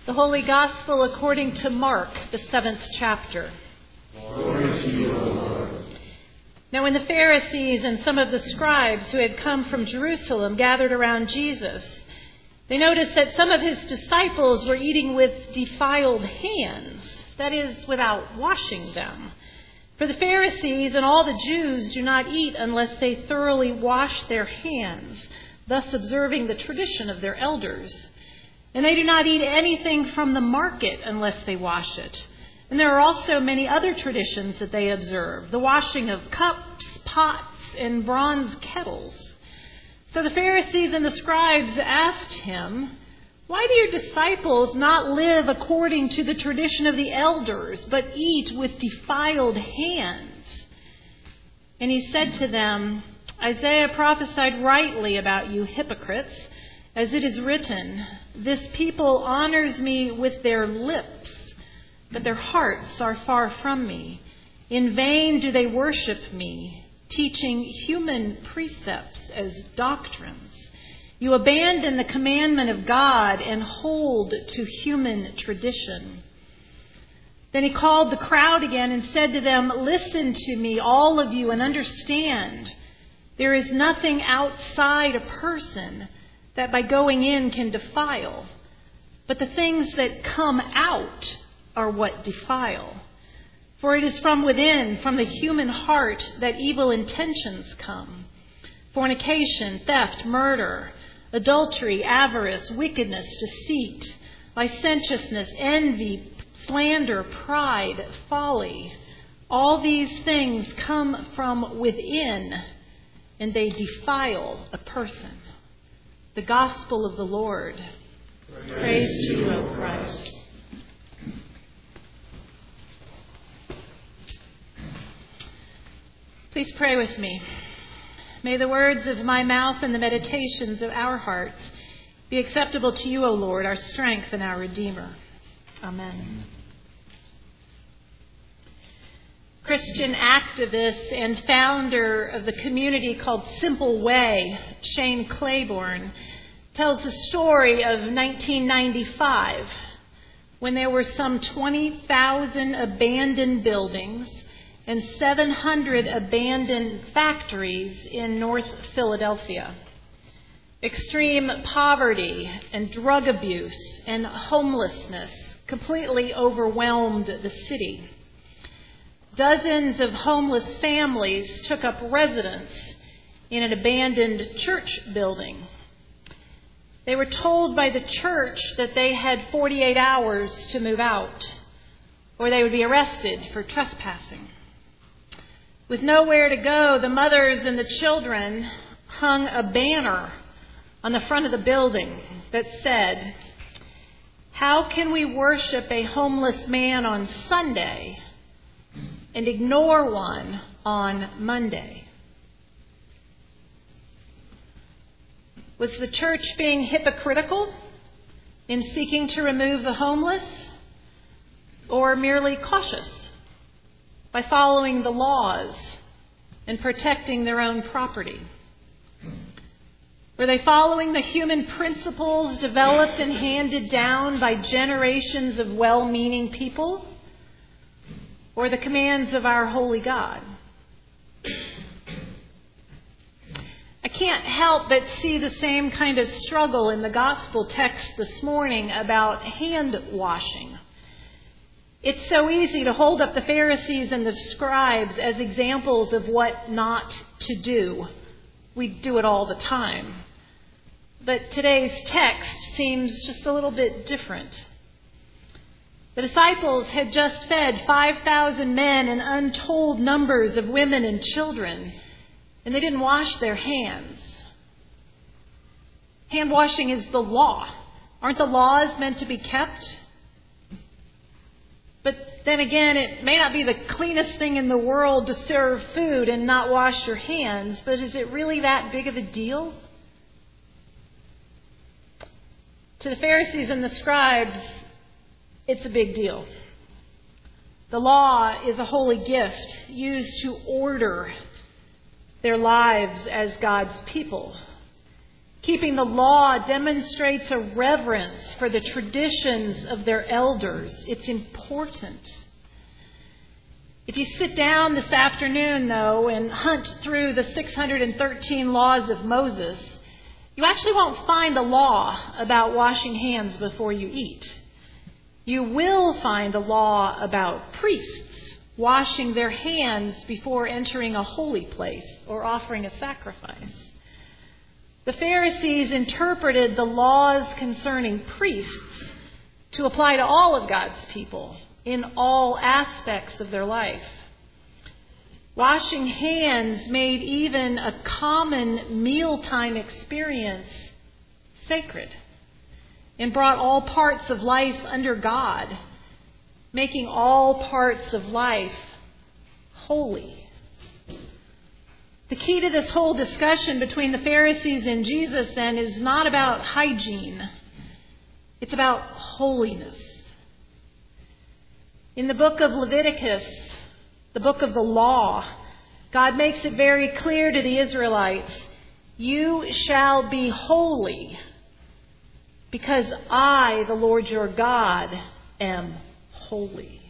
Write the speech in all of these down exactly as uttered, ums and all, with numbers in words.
The Holy Gospel according to Mark, the seventh chapter. Glory to you, O Lord. Now when the Pharisees and some of the scribes who had come from Jerusalem gathered around Jesus, they noticed that some of his disciples were eating with defiled hands, that is, without washing them. For the Pharisees and all the Jews do not eat unless they thoroughly wash their hands, thus observing the tradition of their elders. And they do not eat anything from the market unless they wash it. And there are also many other traditions that they observe, the washing of cups, pots, and bronze kettles. So the Pharisees and the scribes asked him, "Why do your disciples not live according to the tradition of the elders, but eat with defiled hands?" And he said to them, "Isaiah prophesied rightly about you hypocrites, as it is written, 'This people honors me with their lips, but their hearts are far from me. In vain do they worship me, teaching human precepts as doctrines. You abandon the commandment of God and hold to human tradition.'" Then he called the crowd again and said to them, "Listen to me, all of you, and understand. There is nothing outside a person that by going in can defile, but the things that come out are what defile. For it is from within, from the human heart, that evil intentions come: fornication, theft, murder, adultery, avarice, wickedness, deceit, licentiousness, envy, slander, pride, folly. All these things come from within, and they defile a person." The Gospel of the Lord. Praise, Praise to you, O Christ. Please pray with me. May the words of my mouth and the meditations of our hearts be acceptable to you, O Lord, our strength and our Redeemer. Amen. Christian activist and founder of the community called Simple Way, Shane Claiborne, tells the story of nineteen ninety-five, when there were some twenty thousand abandoned buildings and seven hundred abandoned factories in North Philadelphia. Extreme poverty and drug abuse and homelessness completely overwhelmed the city. Dozens of homeless families took up residence in an abandoned church building. They were told by the church that they had forty-eight hours to move out, or they would be arrested for trespassing. With nowhere to go, the mothers and the children hung a banner on the front of the building that said, "How can we worship a homeless man on Sunday and ignore one on Monday?" Was the church being hypocritical in seeking to remove the homeless, or merely cautious by following the laws and protecting their own property? Were they following the human principles developed and handed down by generations of well-meaning people, or the commands of our holy God? I can't help but see the same kind of struggle in the gospel text this morning about hand washing. It's so easy to hold up the Pharisees and the scribes as examples of what not to do. We do it all the time. But today's text seems just a little bit different. The disciples had just fed five thousand men and untold numbers of women and children, and they didn't wash their hands. Hand washing is the law. Aren't the laws meant to be kept? But then again, it may not be the cleanest thing in the world to serve food and not wash your hands, but is it really that big of a deal? To the Pharisees and the scribes, it's a big deal. The law is a holy gift used to order their lives as God's people. Keeping the law demonstrates a reverence for the traditions of their elders. It's important. If you sit down this afternoon, though, and hunt through the six hundred thirteen laws of Moses, you actually won't find a law about washing hands before you eat. You will find a law about priests washing their hands before entering a holy place or offering a sacrifice. The Pharisees interpreted the laws concerning priests to apply to all of God's people in all aspects of their life. Washing hands made even a common mealtime experience sacred and brought all parts of life under God, making all parts of life holy. The key to this whole discussion between the Pharisees and Jesus, then, is not about hygiene. It's about holiness. In the book of Leviticus, the book of the law, God makes it very clear to the Israelites, "You shall be holy, because I, the Lord your God, am holy."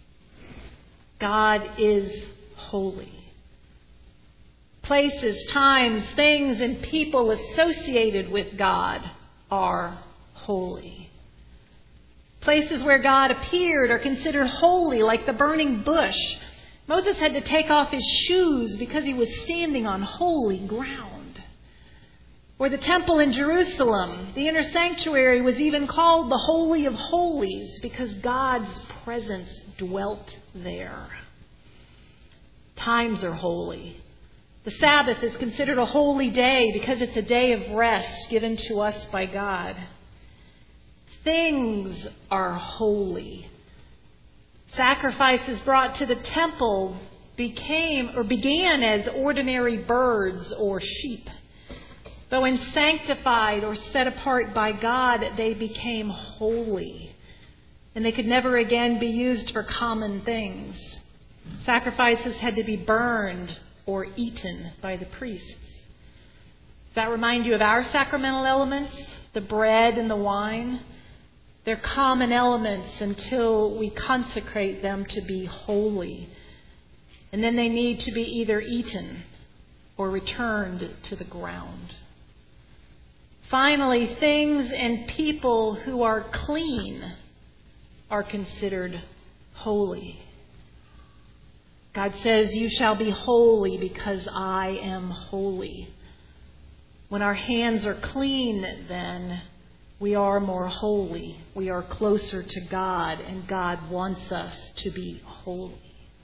God is holy. Places, times, things, and people associated with God are holy. Places where God appeared are considered holy, like the burning bush. Moses had to take off his shoes because he was standing on holy ground. Or the temple in Jerusalem, the inner sanctuary, was even called the Holy of Holies because God's presence dwelt there. Times are holy. The Sabbath is considered a holy day because it's a day of rest given to us by God. Things are holy. Sacrifices brought to the temple became or began as ordinary birds or sheep. But when sanctified or set apart by God, they became holy. And they could never again be used for common things. Sacrifices had to be burned or eaten by the priests. Does that remind you of our sacramental elements, the bread and the wine? They're common elements until we consecrate them to be holy. And then they need to be either eaten or returned to the ground. Finally, things and people who are clean are considered holy. God says, "You shall be holy because I am holy." When our hands are clean, then, we are more holy. We are closer to God, and God wants us to be holy.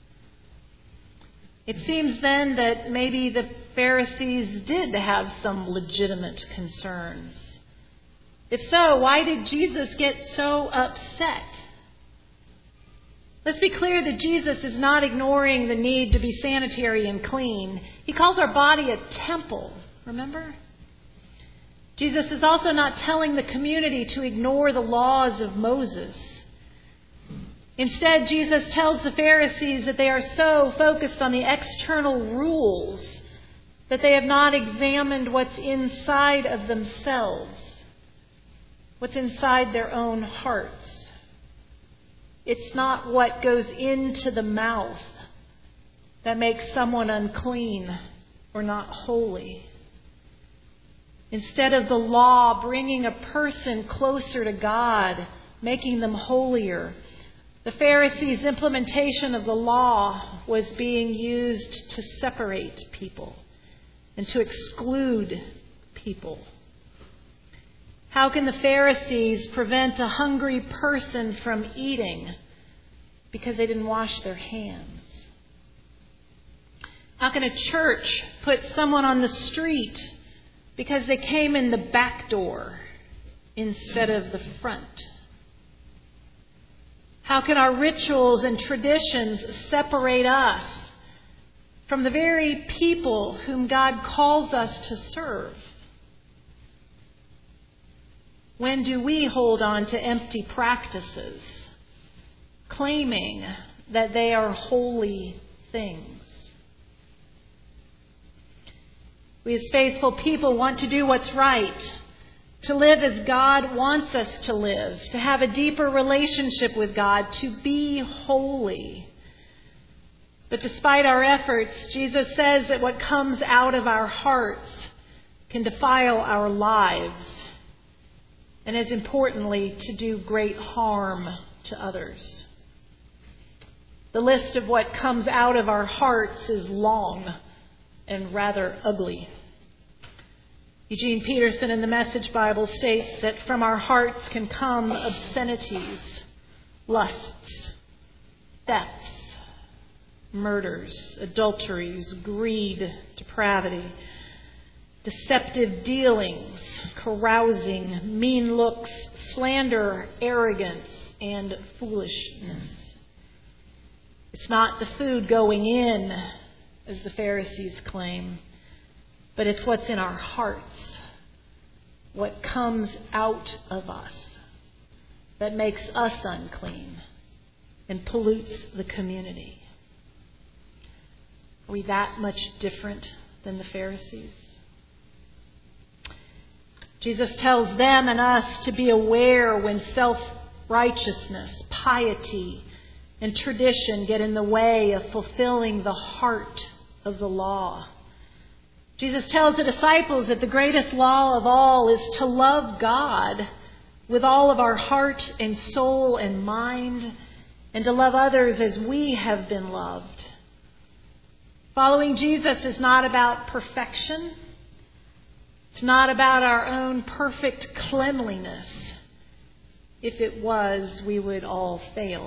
It seems then that maybe the Pharisees did have some legitimate concerns. If so, why did Jesus get so upset? Let's be clear that Jesus is not ignoring the need to be sanitary and clean. He calls our body a temple, remember? Jesus is also not telling the community to ignore the laws of Moses. Instead, Jesus tells the Pharisees that they are so focused on the external rules that they have not examined what's inside of themselves, what's inside their own hearts. It's not what goes into the mouth that makes someone unclean or not holy. Instead of the law bringing a person closer to God, making them holier, the Pharisees' implementation of the law was being used to separate people and to exclude people. How can the Pharisees prevent a hungry person from eating because they didn't wash their hands? How can a church put someone on the street because they came in the back door instead of the front? How can our rituals and traditions separate us from the very people whom God calls us to serve? When do we hold on to empty practices, claiming that they are holy things? We as faithful people want to do what's right, to live as God wants us to live, to have a deeper relationship with God, to be holy. But despite our efforts, Jesus says that what comes out of our hearts can defile our lives, and as importantly, to do great harm to others. The list of what comes out of our hearts is long and rather ugly. Eugene Peterson in the Message Bible states that from our hearts can come obscenities, lusts, thefts, murders, adulteries, greed, depravity, deceptive dealings, carousing, mean looks, slander, arrogance, and foolishness. It's not the food going in, as the Pharisees claim, but it's what's in our hearts, what comes out of us, that makes us unclean and pollutes the community. Are we that much different than the Pharisees? Jesus tells them and us to be aware when self-righteousness, piety, and tradition get in the way of fulfilling the heart of the law. Jesus tells the disciples that the greatest law of all is to love God with all of our heart and soul and mind, and to love others as we have been loved. Following Jesus is not about perfection. It's not about our own perfect cleanliness. If it was, we would all fail.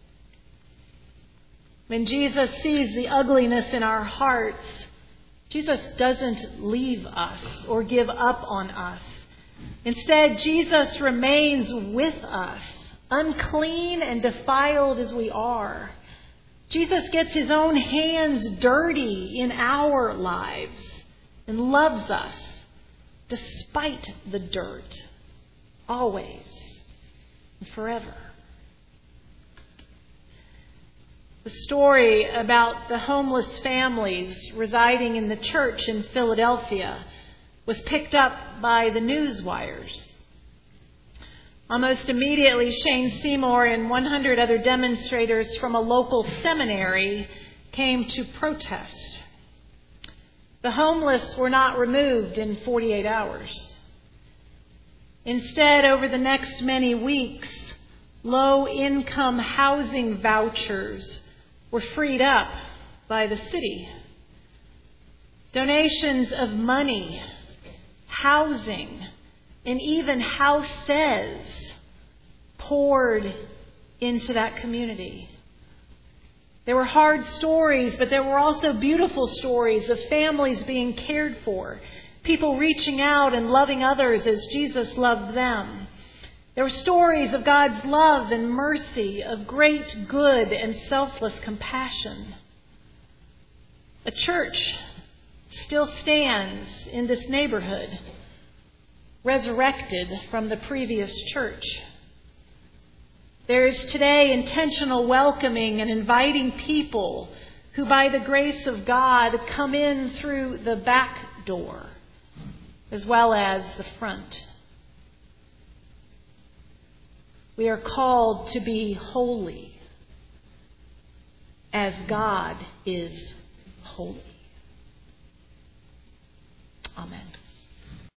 When Jesus sees the ugliness in our hearts, Jesus doesn't leave us or give up on us. Instead, Jesus remains with us, unclean and defiled as we are. Jesus gets his own hands dirty in our lives and loves us despite the dirt, always and forever. The story about the homeless families residing in the church in Philadelphia was picked up by the news wires. Almost immediately, Shane Seymour and one hundred other demonstrators from a local seminary came to protest. The homeless were not removed in forty-eight hours. Instead, over the next many weeks, low-income housing vouchers were freed up by the city. Donations of money, housing, and even houses poured into that community. There were hard stories, but there were also beautiful stories of families being cared for, people reaching out and loving others as Jesus loved them. There were stories of God's love and mercy, of great good and selfless compassion. A church still stands in this neighborhood, resurrected from the previous church. There is today intentional welcoming and inviting people who, by the grace of God, come in through the back door as well as the front. We are called to be holy as God is holy. Amen.